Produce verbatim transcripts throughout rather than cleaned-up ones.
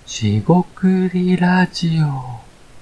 しごくりラジオ。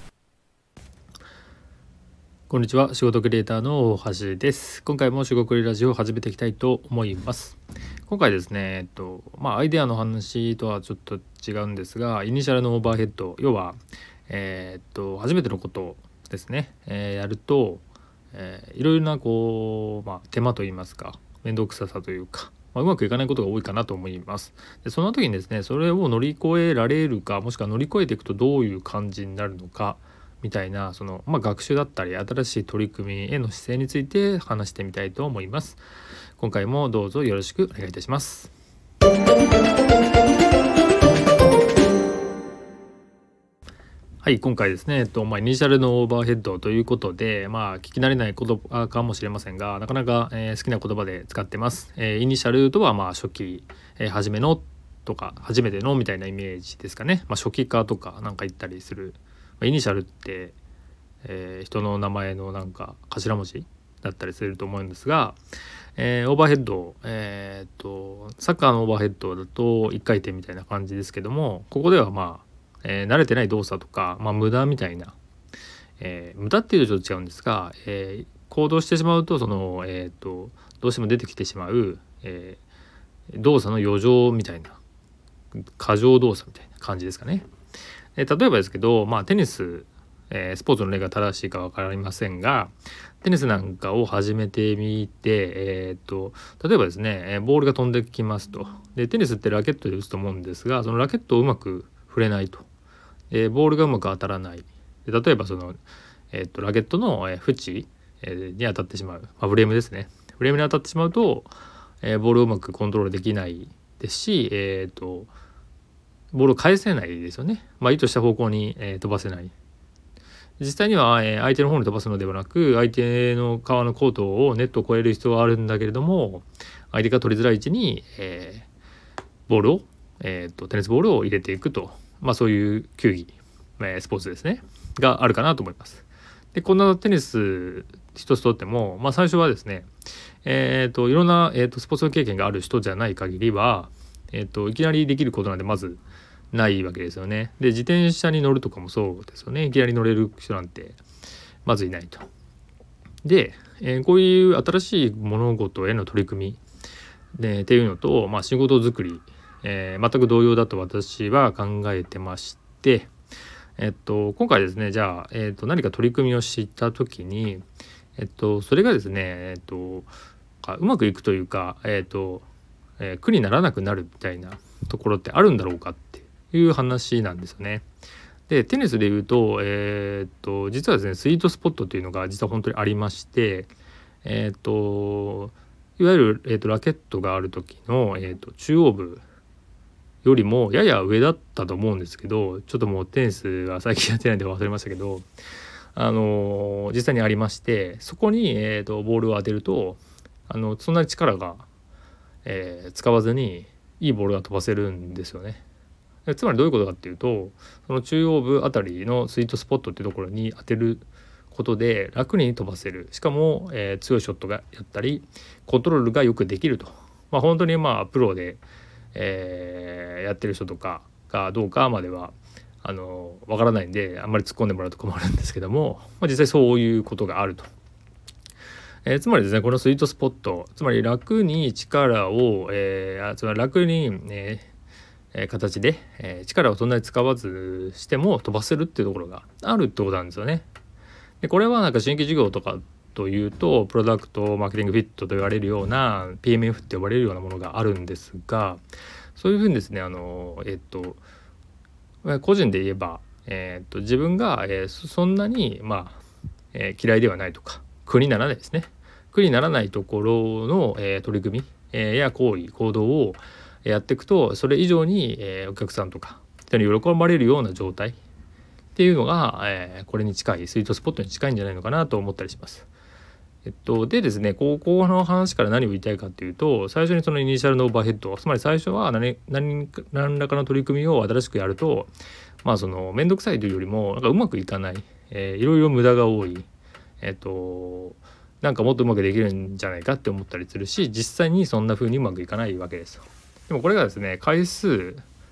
こんにちは、仕事クリエイターの大橋です。今回もしごくりラジオを始めていきたいと思います。今回ですね、えっとまあアイデアの話とはちょっと違うんですが、イニシャルのオーバーヘッド、要はえー、っと初めてのことですね、えー、やると、えー、いろいろなこう、まあ、手間といいますか、面倒くささというか、まあ、うまくいかないことが多いかなと思います。でその時にですね、それを乗り越えられるか、もしくは乗り越えていくとどういう感じになるのかみたいな、その、まあ、学習だったり新しい取り組みへの姿勢について話してみたいと思います。今回もどうぞよろしくお願いいたします。はい、今回ですね、えっとまあ、イニシャルのオーバーヘッドということで、まあ、聞き慣れない言葉かもしれませんが、なかなか、えー好きな言葉で使ってます。えーイニシャルとはまあ初期、えー初めのとか初めてのみたいなイメージですかね。まあ、初期化とかなんか言ったりする、まあ、イニシャルって、えー人の名前のなんか頭文字だったりすると思うんですが、えーオーバーヘッド、えーっとサッカーのオーバーヘッドだといっかい転みたいな感じですけども、ここではまあえー慣れてない動作とか、まあ、無駄みたいな、えー無駄っていうとちょっと違うんですが、えー行動してしまうとその、えー、とどうしても出てきてしまう、えー動作の余剰みたいな、過剰動作みたいな感じですかね。えー例えばですけど、まあ、テニス、えースポーツの例が正しいか分かりませんが、テニスなんかを始めてみて、えー、と例えばですね、えーボールが飛んできますと。でテニスってラケットで打つと思うんですが、そのラケットをうまく触れないと、えーボールがうまく当たらない。で例えばその、えー、とラケットの、えー縁、えーに当たってしまう、まあ、フレームですね。フレームに当たってしまうと、えーボールをうまくコントロールできないですし、えー、とボールを返せないですよね。まあ、意図した方向に、えー飛ばせない。実際には、えー相手の方に飛ばすのではなく、相手の側のコートをネットを越える必要はあるんだけれども、相手が取りづらい位置に、えーボールを、えー、とテニスボールを入れていくと、まあ、そういう球技、えースポーツですねがあるかなと思います。でこんなテニス一つとっても、まあ、最初はですね、えー、といろんな、えー、とスポーツ経験がある人じゃない限りは、えー、といきなりできることなんてまずないわけですよね。で自転車に乗るとかもそうですよね。いきなり乗れる人なんてまずいないと。で、えーこういう新しい物事への取り組みでっていうのと、まあ、仕事作り、えー全く同様だと私は考えてまして、えっと、今回ですね、じゃあ、えっと、何か取り組みをした時に、えっと、それがですね、えっと、うまくいくというか、えっと、えー苦にならなくなるみたいなところってあるんだろうかっていう話なんですよね。でテニスでいうと、えーっと実はですね、スイートスポットっていうのが実は本当にありまして、えーっといわゆる、えーっとラケットがある時の、えーっと中央部よりもやや上だったと思うんですけど、ちょっともうテニスは最近やってないんで忘れましたけど、あの実際にありまして、そこに、えーっとボールを当てると、あのそんなに力が、えー使わずにいいボールが飛ばせるんですよね。つまりどういうことかっていうと、その中央部あたりのスイートスポットっていうところに当てることで楽に飛ばせる。しかも、えー強いショットがやったりコントロールがよくできると。まあ本当にまあプロで、えーやってる人とかがどうかまではあのわからないんで、あんまり突っ込んでもらうと困るんですけども、まあ、実際そういうことがあると。えーつまりですね、このスイートスポット、つまり楽に力を、えー、つまり楽に、えー形で、えー力をそんなに使わずしても飛ばせるっていうところがあるってことなんですよね。でこれはなんか新規事業とかというと、プロダクトマーケティングフィットと言われるような ピーエムエフ って呼ばれるようなものがあるんですが、そういうふうにですね、あのえっと個人で言えば、えっと自分が、えーそんなにまあ、えー嫌いではないとか苦にならないですね、苦にならないところの、えー取り組み、えーや行為行動をやっていくと、それ以上に、えーお客さんとか人に喜ばれるような状態っていうのが、えーこれに近い、スイートスポットに近いんじゃないのかなと思ったりします。えっと、でですね、ここの話から何を言いたいかっていうと、最初にそのイニシャルのオーバーヘッド、つまり最初は何何何らかの取り組みを新しくやると、まあその面倒くさいというよりもなんかうまくいかない、えーいろいろ無駄が多い、えっとなんかもっとうまくできるんじゃないかって思ったりするし、実際にそんな風にうまくいかないわけですよ。でもこれがですね、回数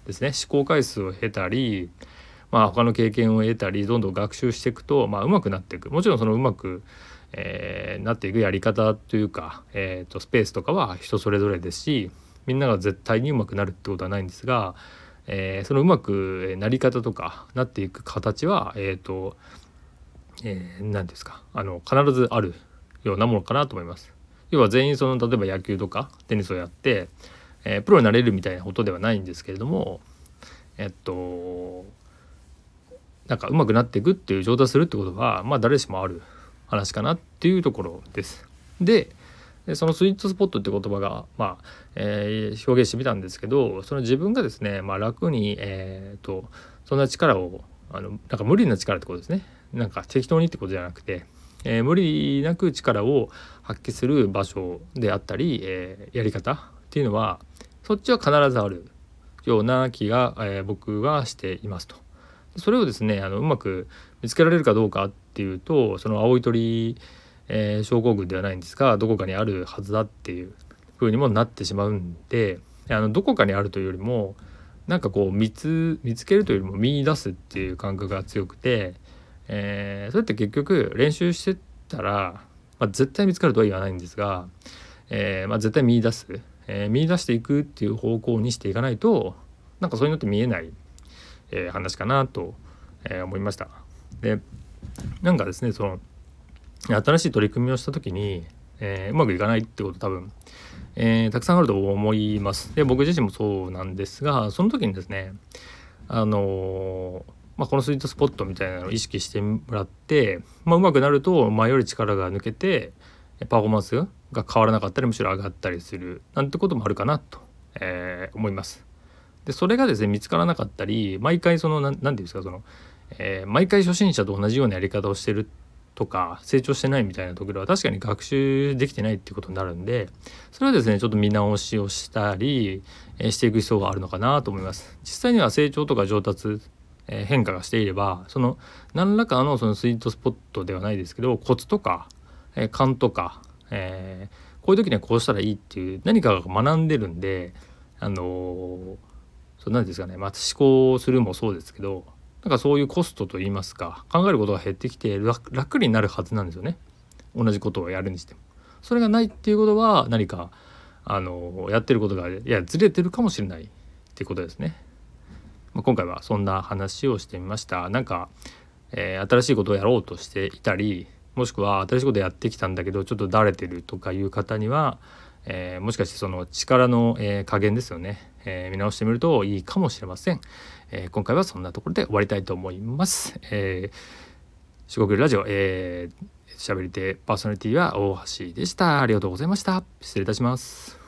ですね、試行回数を経たり、まあ、他の経験を得たりどんどん学習していくと、まあ、上手くなっていく。もちろんそのうまく、えー、なっていくやり方というか、えー、とスペースとかは人それぞれですし、みんなが絶対に上手くなるってことはないんですが、えー、そのうまくなり方とかなっていく形は、えーとえー、何ですかあの必ずあるようなものかなと思います。要は全員その例えば野球とかテニスをやって、えー、プロになれるみたいなことではないんですけれども、えっとなんか上手くなっていくっていう上達するってことは、まあ誰しもある話かなっていうところです。でそのスイートスポットって言葉が、まあえー、表現してみたんですけど、その自分がですね、まあ、楽に、えー、とそんな力をあのなんか無理な力ってことですね。なんか適当にってことじゃなくて、えー、無理なく力を発揮する場所であったり、えー、やり方っていうのはそっちは必ずあるような気が、えー、僕はしていますと。それをですねあのうまく見つけられるかどうかっていうと、その青い鳥、えー、症候群ではないんですがどこかにあるはずだっていう風にもなってしまうんで、あのどこかにあるというよりもなんかこう見つ見つけるというよりも見出すっていう感覚が強くて、えー、それって結局練習してたら、まあ、絶対見つかるとは言わないんですが、えーまあ、絶対見出す、えー、見出していくっていう方向にしていかないとなんかそういうのって見えない、えー、話かなと、えー、思いました。でなんかですねその新しい取り組みをした時に、えー、うまくいかないってこと多分、えー、たくさんあると思います。で僕自身もそうなんですが、その時にですねあのーまあ、このスイートスポットみたいなのを意識してもらって、まあ、うまくなると前より力が抜けてパフォーマンスが変わらなかったりむしろ上がったりするなんてこともあるかなと、えー、思います。でそれがですね見つからなかったり毎回その何て言うんですかその、えー、毎回初心者と同じようなやり方をしてるとか成長してないみたいなところは確かに学習できてないっていうことになるんで、それはですねちょっと見直しをしたり、えー、していく必要があるのかなと思います。実際には成長とか上達、えー、変化がしていればその何らかのそのスイートスポットではないですけどコツとか、えー、勘とか、えー、こういう時にはこうしたらいいっていう何かが学んでるんで、あのー、そうなんですかね、まあ、思考するもそうですけどなんかそういうコストといいますか考えることが減ってきて 楽, 楽になるはずなんですよね。同じことをやるにしてもそれがないっていうことは何かあのやってることがいやずれてるかもしれないっていうことですね。まあ、今回はそんな話をしてみました。なんか、えー、新しいことをやろうとしていたりもしくは新しいことやってきたんだけどちょっとだれてるとかいう方には、えー、もしかしてその力の、えー、加減ですよね、えー、見直してみるといいかもしれません。えー、今回はそんなところで終わりたいと思います。えー、四国ラジオ、えー、しゃべり手パーソナリティは大橋でした。ありがとうございました。失礼いたします。